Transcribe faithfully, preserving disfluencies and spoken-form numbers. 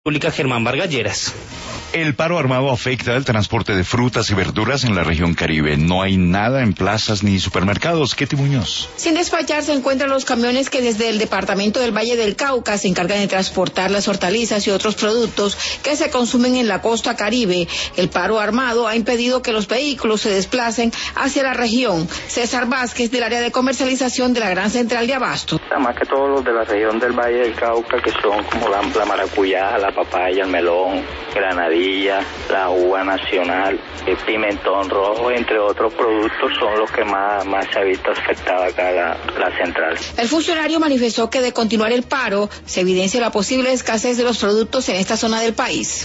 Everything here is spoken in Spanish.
Pública Germán Vargas Lleras. El paro armado afecta el transporte de frutas y verduras en la región Caribe. No hay nada en plazas ni supermercados. Ketty Muñoz. Sin despachar se encuentran los camiones que desde el departamento del Valle del Cauca se encargan de transportar las hortalizas y otros productos que se consumen en la costa Caribe. El paro armado ha impedido que los vehículos se desplacen hacia la región. César Vázquez, del área de comercialización de la Gran Central de Abasto. Más que todos los de la región del Valle del Cauca, que son como la, la maracuyá, la papaya, el melón, granadilla, la uva nacional, el pimentón rojo, entre otros productos, son los que más, más se ha visto afectada acá la, la central. El funcionario manifestó que de continuar el paro, se evidencia la posible escasez de los productos en esta zona del país.